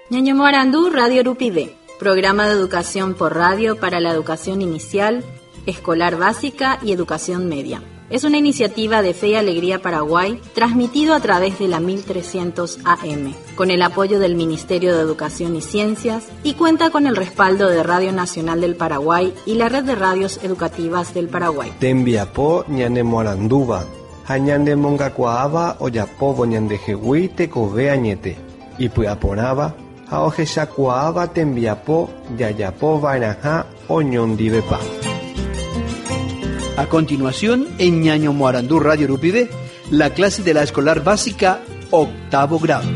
Ñaño Morandú, Radio Urupide, programa de educación por radio para la educación inicial, escolar básica y educación media. Es una iniciativa de Fe y Alegría Paraguay, transmitido a través de la 1300 AM, con el apoyo del Ministerio de Educación y Ciencias, y cuenta con el respaldo de Radio Nacional del Paraguay y la Red de Radios Educativas del Paraguay. Tembiapó ñane Moranduba, hañande mongacuaaba oyapobo ñande jehui tekove añete, y puyaponaba, haojeshacuaaba tembiapó yayapo vainaja oñondivepa. A continuación, en Ñaño Morandú Radio Urupide, la clase de la escolar básica, octavo grado.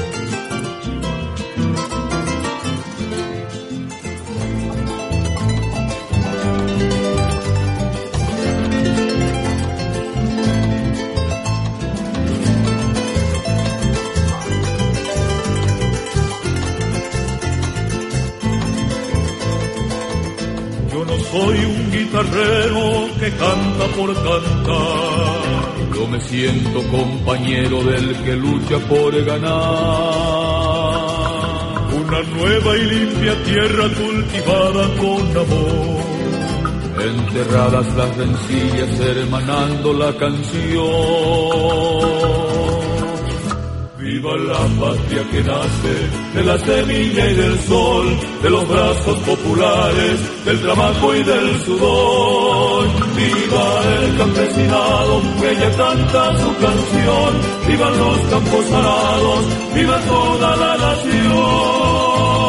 Soy un guitarrero que canta por cantar. Yo me siento compañero del que lucha por ganar. Una nueva y limpia tierra cultivada con amor. Enterradas las rencillas hermanando la canción. Viva la patria que nace de la semilla y del sol, de los brazos populares, del trabajo y del sudor. Viva el campesinado que ya canta su canción, vivan los campos arados, viva toda la nación.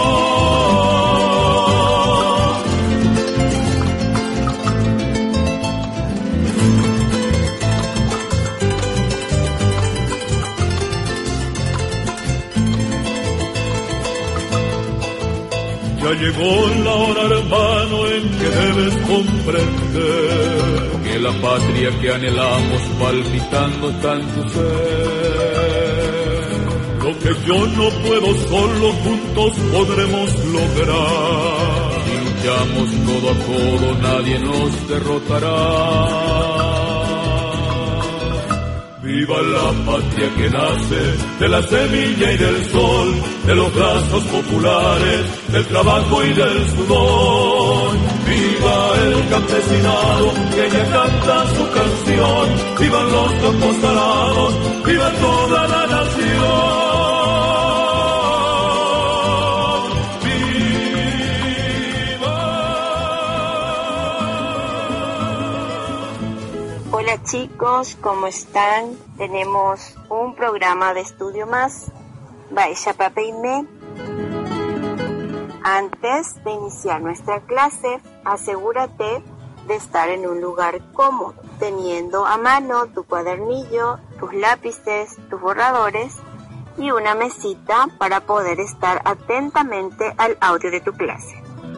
Ya llegó la hora, hermano, en que debes comprender que la patria que anhelamos palpitando está en tu ser. Lo que yo no puedo solo, juntos podremos lograr. Si luchamos codo a codo, nadie nos derrotará. Viva la patria que nace de la semilla y del sol, de los brazos populares, del trabajo y del sudor. Viva el campesinado que ya canta su canción, vivan los campos arados, viva toda la nación. Hola chicos, ¿cómo están? Tenemos un programa de estudio más. Vaya papeime. Antes de iniciar nuestra clase, asegúrate de estar en un lugar cómodo, teniendo a mano tu cuadernillo, tus lápices, tus borradores y una mesita para poder estar atentamente al audio de tu clase.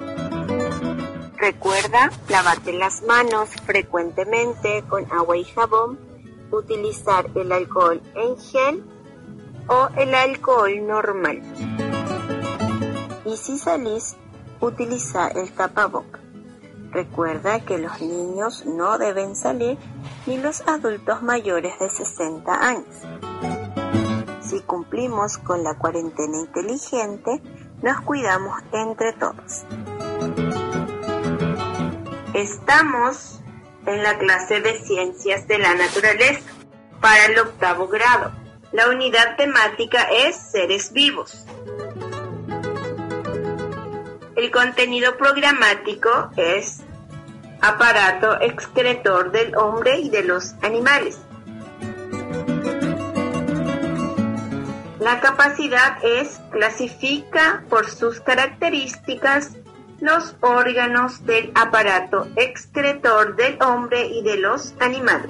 Recuerda lavarte las manos frecuentemente con agua y jabón, utilizar el alcohol en gel o el alcohol normal. Y si salís, utiliza el tapabocas. Recuerda que los niños no deben salir ni los adultos mayores de 60 años. Si cumplimos con la cuarentena inteligente, nos cuidamos entre todos. Estamos en la clase de Ciencias de la Naturaleza para el octavo grado. La unidad temática es Seres Vivos. El contenido programático es aparato excretor del hombre y de los animales. La capacidad es clasifica por sus características los órganos del aparato excretor del hombre y de los animales.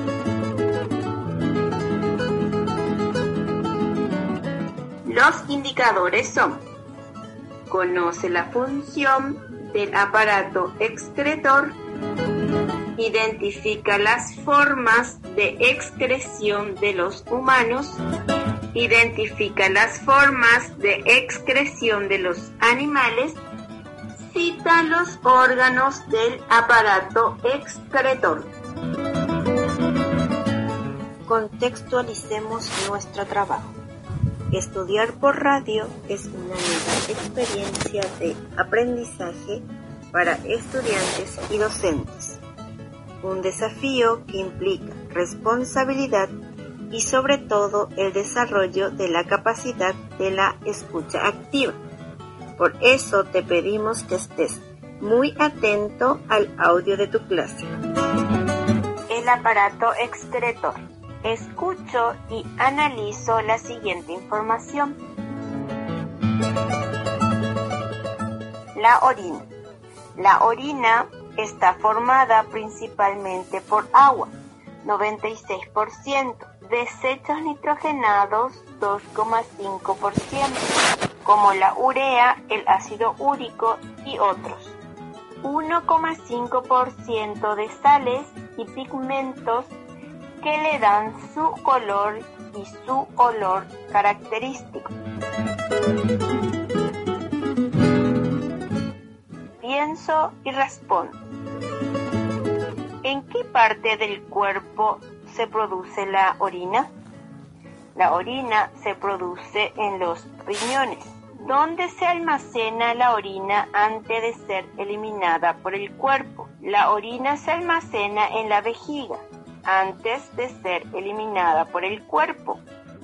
Los indicadores son: conoce la función del aparato excretor, identifica las formas de excreción de los humanos, identifica las formas de excreción de los animales, cita los órganos del aparato excretor. Contextualicemos nuestro trabajo. Estudiar por radio es una nueva experiencia de aprendizaje para estudiantes y docentes. Un desafío que implica responsabilidad y sobre todo el desarrollo de la capacidad de la escucha activa. Por eso te pedimos que estés muy atento al audio de tu clase. El aparato excretor. Escucho y analizo la siguiente información. La orina. La orina está formada principalmente por agua, 96%, desechos nitrogenados, 2,5%, como la urea, el ácido úrico y otros, 1,5% de sales y pigmentos que le dan su color y su olor característico. Pienso y respondo. ¿En qué parte del cuerpo se produce la orina? La orina se produce en los riñones. ¿Dónde se almacena la orina antes de ser eliminada por el cuerpo? La orina se almacena en la vejiga antes de ser eliminada por el cuerpo.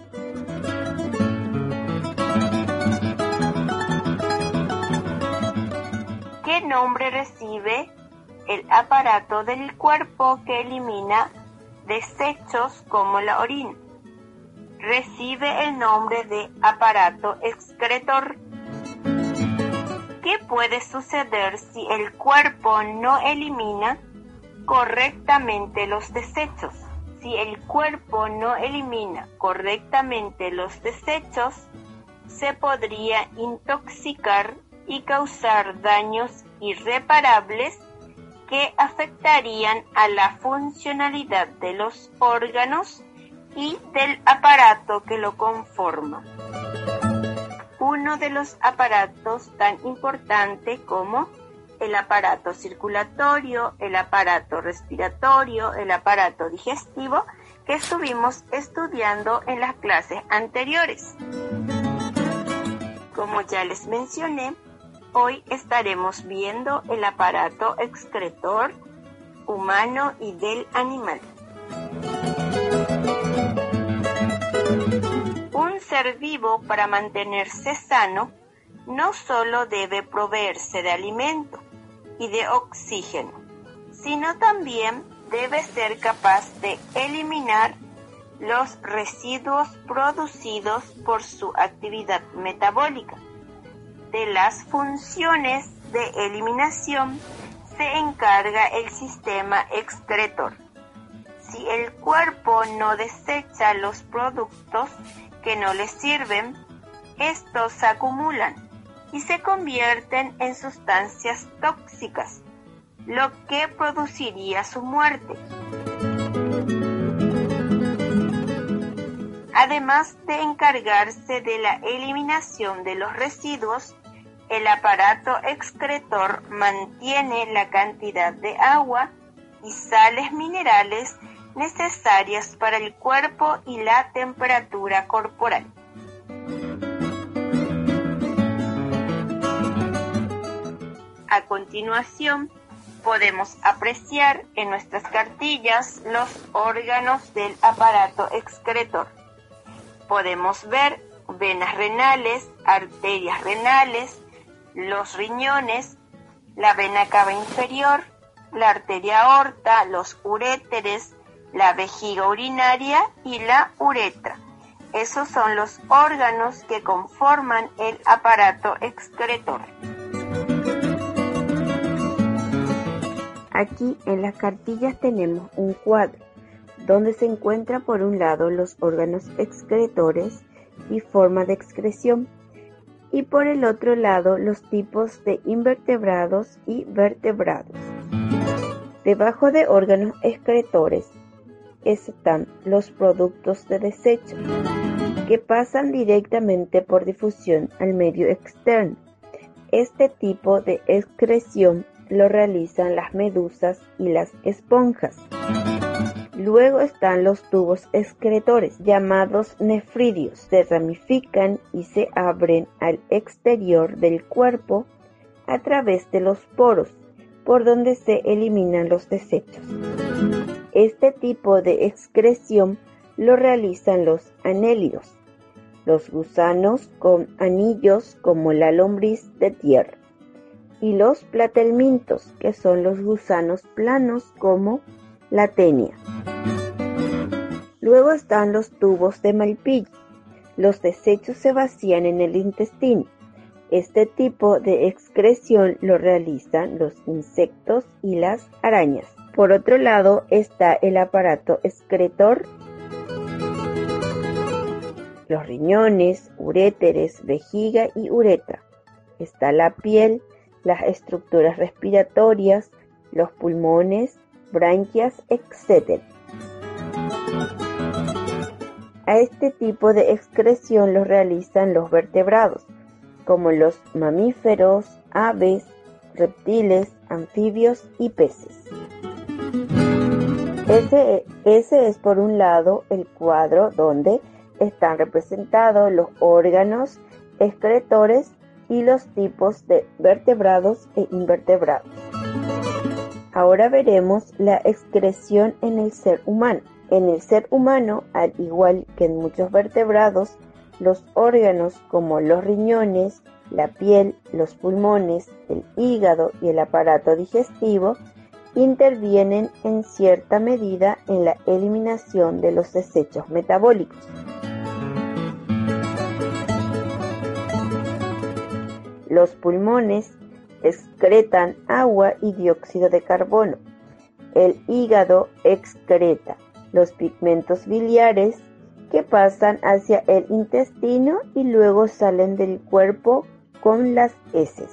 ¿Qué nombre recibe el aparato del cuerpo que elimina desechos como la orina? Recibe el nombre de aparato excretor. ¿Qué puede suceder si el cuerpo no elimina correctamente los desechos? Si el cuerpo no elimina correctamente los desechos, se podría intoxicar y causar daños irreparables que afectarían a la funcionalidad de los órganos y del aparato que lo conforma. Uno de los aparatos tan importantes como el aparato circulatorio, el aparato respiratorio, el aparato digestivo, que estuvimos estudiando en las clases anteriores. Como ya les mencioné, hoy estaremos viendo el aparato excretor humano y del animal. Un ser vivo, para mantenerse sano, no solo debe proveerse de alimento y de oxígeno, sino también debe ser capaz de eliminar los residuos producidos por su actividad metabólica. De las funciones de eliminación se encarga el sistema excretor. Si el cuerpo no desecha los productos que no le sirven, estos se acumulan y se convierten en sustancias tóxicas, lo que produciría su muerte. Además de encargarse de la eliminación de los residuos, el aparato excretor mantiene la cantidad de agua y sales minerales necesarias para el cuerpo y la temperatura corporal. A continuación, podemos apreciar en nuestras cartillas los órganos del aparato excretor. Podemos ver venas renales, arterias renales, los riñones, la vena cava inferior, la arteria aorta, los uréteres, la vejiga urinaria y la uretra. Esos son los órganos que conforman el aparato excretor. Aquí en las cartillas tenemos un cuadro donde se encuentra por un lado los órganos excretores y forma de excreción y por el otro lado los tipos de invertebrados y vertebrados. Debajo de órganos excretores están los productos de desecho que pasan directamente por difusión al medio externo. Este tipo de excreción lo realizan las medusas y las esponjas. Luego están los tubos excretores, llamados nefridios. Se ramifican y se abren al exterior del cuerpo a través de los poros, por donde se eliminan los desechos. Este tipo de excreción lo realizan los anélidos, los gusanos con anillos como la lombriz de tierra, y los platelmintos, que son los gusanos planos como la tenia. Luego están los tubos de Malpighi. Los desechos se vacían en el intestino. Este tipo de excreción lo realizan los insectos y las arañas. Por otro lado está el aparato excretor, los riñones, uréteres, vejiga y uretra. Está la piel, las estructuras respiratorias, los pulmones, branquias, etc. A este tipo de excreción lo realizan los vertebrados, como los mamíferos, aves, reptiles, anfibios y peces. Ese es por un lado el cuadro donde están representados los órganos excretores y los tipos de vertebrados e invertebrados. Ahora veremos la excreción en el ser humano. En el ser humano, al igual que en muchos vertebrados, los órganos como los riñones, la piel, los pulmones, el hígado y el aparato digestivo intervienen en cierta medida en la eliminación de los desechos metabólicos. Los pulmones excretan agua y dióxido de carbono. El hígado excreta los pigmentos biliares que pasan hacia el intestino y luego salen del cuerpo con las heces.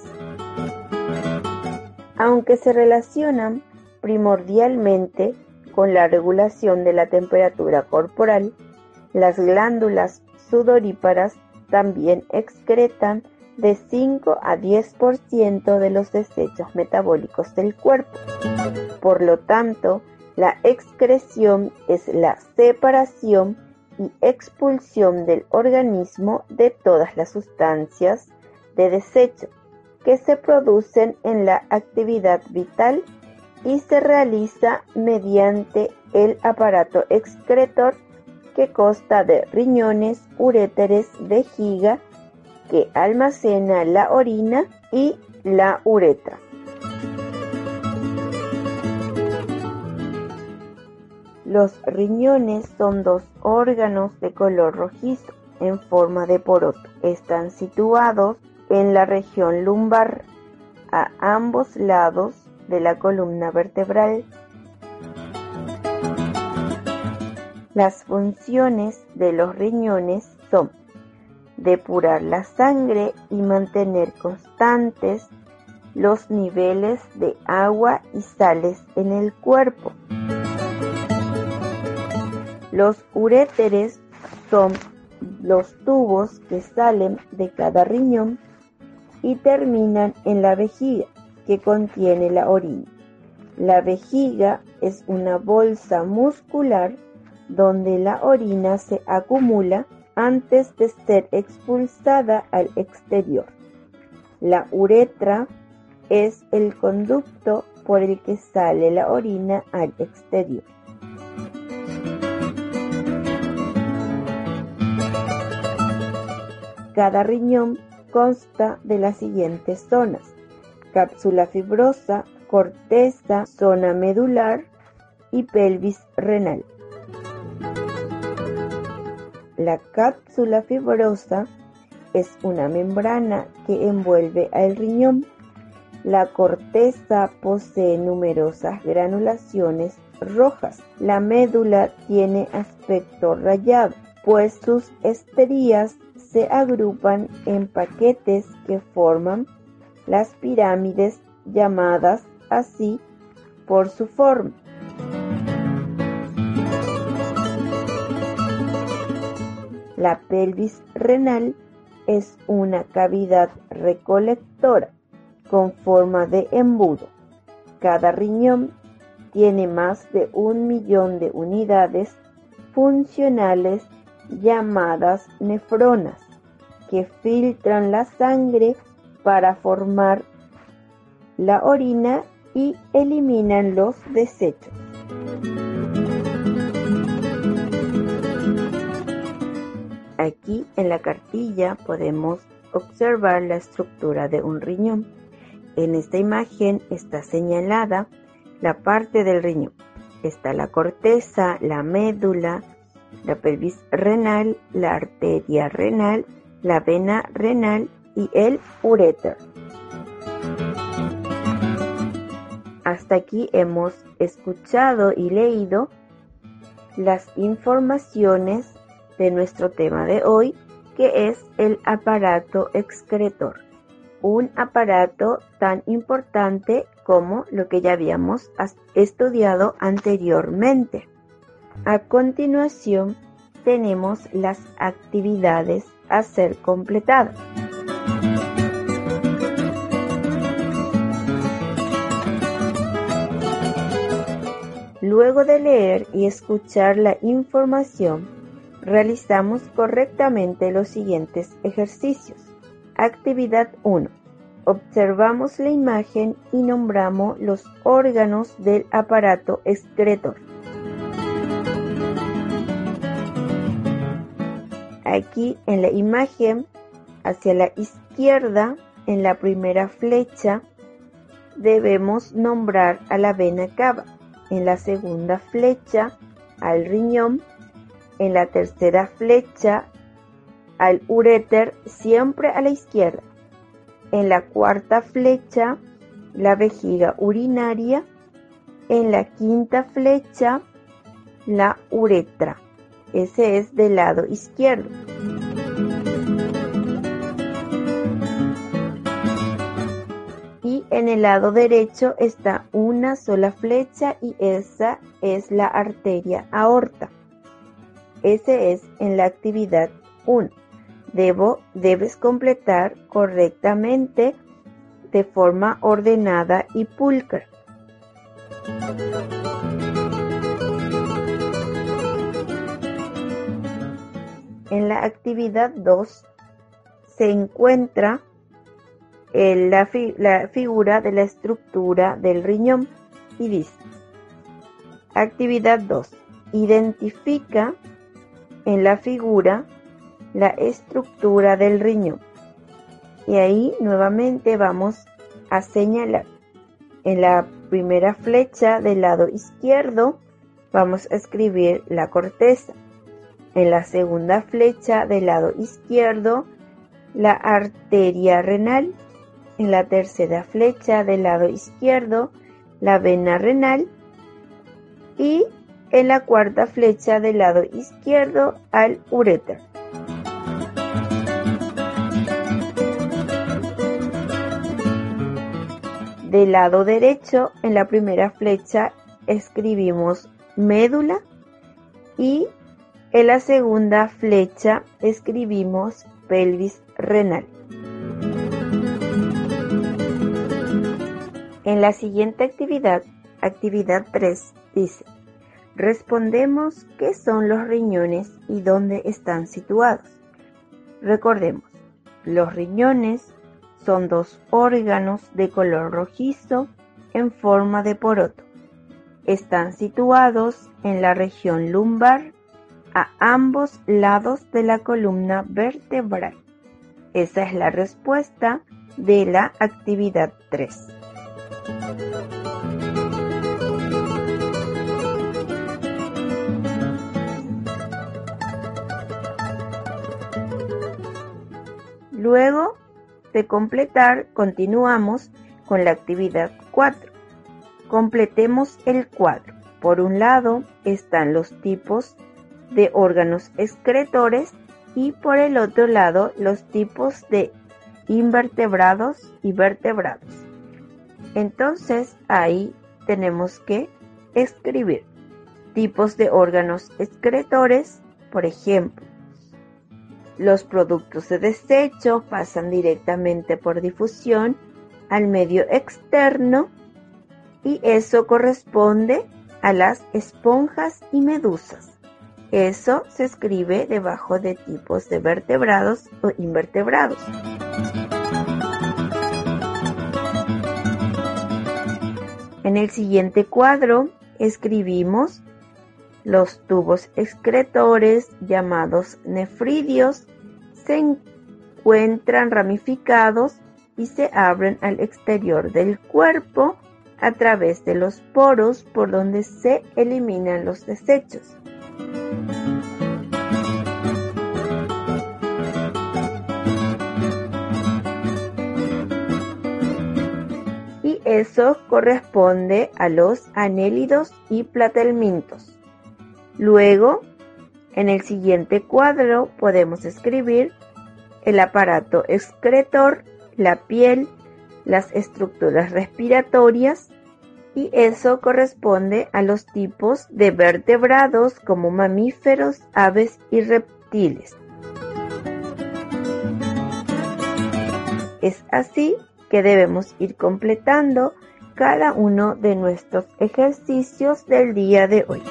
Aunque se relacionan primordialmente con la regulación de la temperatura corporal, las glándulas sudoríparas también excretan de 5 a 10% de los desechos metabólicos del cuerpo. Por lo tanto, la excreción es la separación y expulsión del organismo de todas las sustancias de desecho que se producen en la actividad vital y se realiza mediante el aparato excretor que consta de riñones, uréteres, vejiga, que almacena la orina, y la uretra. Los riñones son dos órganos de color rojizo en forma de poroto. Están situados en la región lumbar, a ambos lados de la columna vertebral. Las funciones de los riñones son depurar la sangre y mantener constantes los niveles de agua y sales en el cuerpo. Los uréteres son los tubos que salen de cada riñón y terminan en la vejiga, que contiene la orina. La vejiga es una bolsa muscular donde la orina se acumula antes de ser expulsada al exterior. La uretra es el conducto por el que sale la orina al exterior. Cada riñón consta de las siguientes zonas: cápsula fibrosa, corteza, zona medular y pelvis renal. La cápsula fibrosa es una membrana que envuelve al riñón. La corteza posee numerosas granulaciones rojas. La médula tiene aspecto rayado, pues sus estrías se agrupan en paquetes que forman las pirámides, llamadas así por su forma. La pelvis renal es una cavidad recolectora con forma de embudo. Cada riñón tiene más de 1 millón de unidades funcionales llamadas nefronas, que filtran la sangre para formar la orina y eliminan los desechos. Aquí en la cartilla podemos observar la estructura de un riñón. En esta imagen está señalada la parte del riñón. Está la corteza, la médula, la pelvis renal, la arteria renal, la vena renal y el uréter. Hasta aquí hemos escuchado y leído las informaciones de nuestro tema de hoy, que es el aparato excretor. Un aparato tan importante como lo que ya habíamos estudiado anteriormente. A continuación, tenemos las actividades a ser completadas. Luego de leer y escuchar la información, realizamos correctamente los siguientes ejercicios. Actividad 1. Observamos la imagen y nombramos los órganos del aparato excretor. Aquí en la imagen, hacia la izquierda, en la primera flecha, debemos nombrar a la vena cava. En la segunda flecha, al riñón. En la tercera flecha, al uréter, siempre a la izquierda. En la cuarta flecha, la vejiga urinaria. En la quinta flecha, la uretra. Ese es del lado izquierdo. Y en el lado derecho está una sola flecha y esa es la arteria aorta. Ese es en la actividad 1. Debes completar correctamente de forma ordenada y pulcra. En la actividad 2 se encuentra la figura de la estructura del riñón y dice: actividad 2. Identifica en la figura la estructura del riñón. Y ahí nuevamente vamos a señalar. En la primera flecha del lado izquierdo vamos a escribir la corteza. En la segunda flecha del lado izquierdo, la arteria renal. En la tercera flecha del lado izquierdo, la vena renal. Y en la cuarta flecha del lado izquierdo, al uréter. Del lado derecho, en la primera flecha, escribimos médula y en la segunda flecha escribimos pelvis renal. En la siguiente actividad, actividad 3, dice: respondemos qué son los riñones y dónde están situados. Recordemos, los riñones son 2 órganos de color rojizo en forma de poroto. Están situados en la región lumbar a ambos lados de la columna vertebral. Esa es la respuesta de la actividad 3. Luego de completar, continuamos con la actividad 4. Completemos el cuadro. Por un lado están los tipos de órganos excretores y por el otro lado los tipos de invertebrados y vertebrados. Entonces ahí tenemos que escribir tipos de órganos excretores. Por ejemplo, los productos de desecho pasan directamente por difusión al medio externo y eso corresponde a las esponjas y medusas. Eso se escribe debajo de tipos de vertebrados o invertebrados. En el siguiente cuadro escribimos los tubos excretores llamados nefridios. Se encuentran ramificados y se abren al exterior del cuerpo a través de los poros por donde se eliminan los desechos. Y eso corresponde a los anélidos y platelmintos. Luego, en el siguiente cuadro podemos escribir el aparato excretor, la piel, las estructuras respiratorias, y eso corresponde a los tipos de vertebrados como mamíferos, aves y reptiles. Es así que debemos ir completando cada uno de nuestros ejercicios del día de hoy.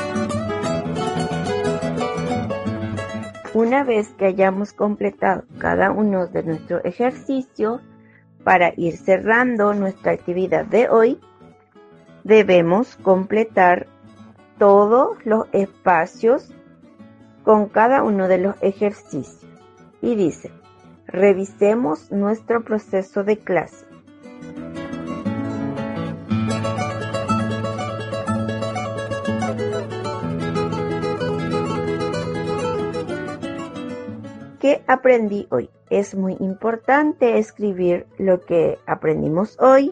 Una vez que hayamos completado cada uno de nuestros ejercicios, para ir cerrando nuestra actividad de hoy, debemos completar todos los espacios con cada uno de los ejercicios. Y dice, revisemos nuestro proceso de clase. ¿Qué aprendí hoy? Es muy importante escribir lo que aprendimos hoy.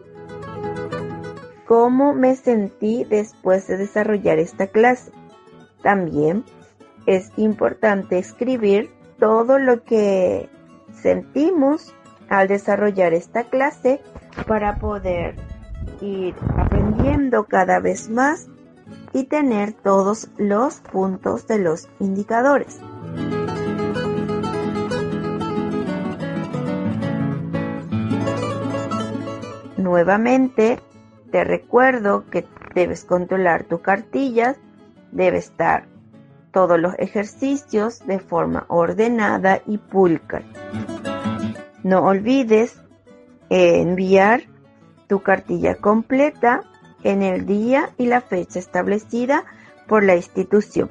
¿Cómo me sentí después de desarrollar esta clase? También es importante escribir todo lo que sentimos al desarrollar esta clase para poder ir aprendiendo cada vez más y tener todos los puntos de los indicadores. Nuevamente, te recuerdo que debes controlar tus cartillas, debe estar todos los ejercicios de forma ordenada y pulcra. No olvides enviar tu cartilla completa en el día y la fecha establecida por la institución.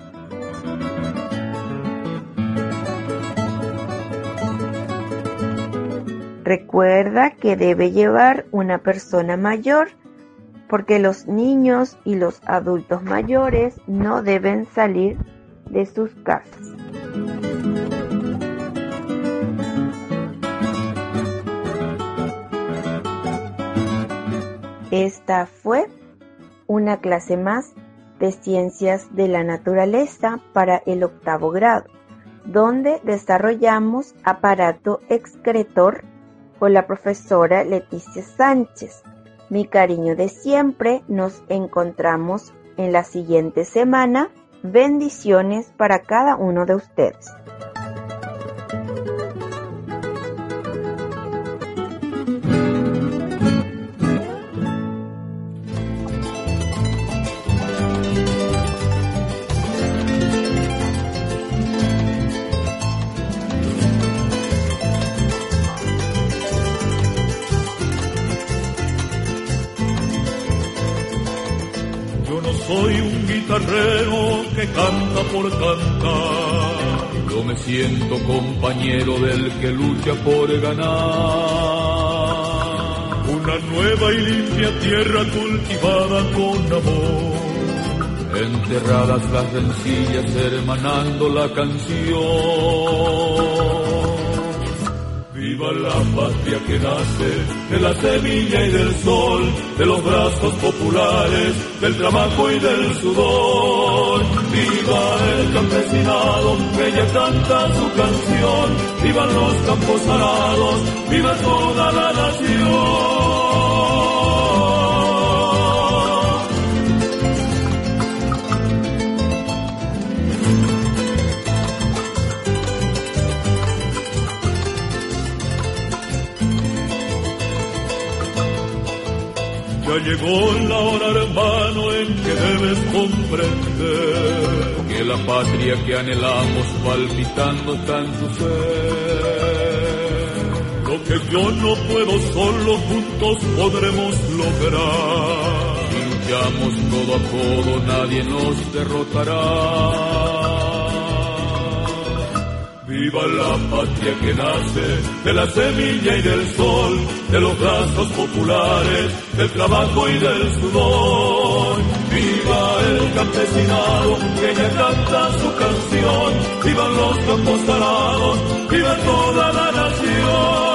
Recuerda que debe llevar una persona mayor, porque los niños y los adultos mayores no deben salir de sus casas. Esta fue una clase más de Ciencias de la Naturaleza para el 8º grado, donde desarrollamos aparato excretor con la profesora Leticia Sánchez. Mi cariño de siempre, nos encontramos en la siguiente semana. Bendiciones para cada uno de ustedes. Soy un guitarrero que canta por cantar. Yo me siento compañero del que lucha por ganar. Una nueva y limpia tierra cultivada con amor. Enterradas las rencillas hermanando la canción. Viva la patria que nace de la semilla y del sol, de los brazos populares, del trabajo y del sudor. Viva el campesinado que ya canta su canción, vivan los campos arados, viva toda la nación. Ya llegó la hora, hermano, en que debes comprender que la patria que anhelamos palpitando está en tu ser. Lo que yo no puedo solo, juntos podremos lograr. Si luchamos codo a codo, nadie nos derrotará. Viva la patria que nace de la semilla y del sol, de los brazos populares, del trabajo y del sudor. Viva el campesinado que ya canta su canción, vivan los campos arados, viva toda la nación.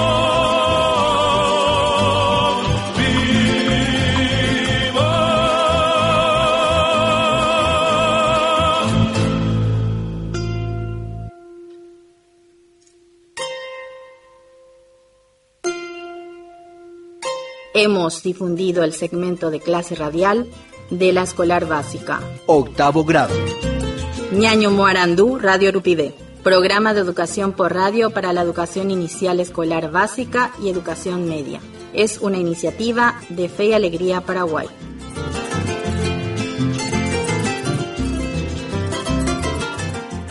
Hemos difundido el segmento de clase radial de la escolar básica. Octavo grado. Ñaño Moarandú, Radio Rupidé. Programa de educación por radio para la educación inicial escolar básica y educación media. Es una iniciativa de Fe y Alegría Paraguay.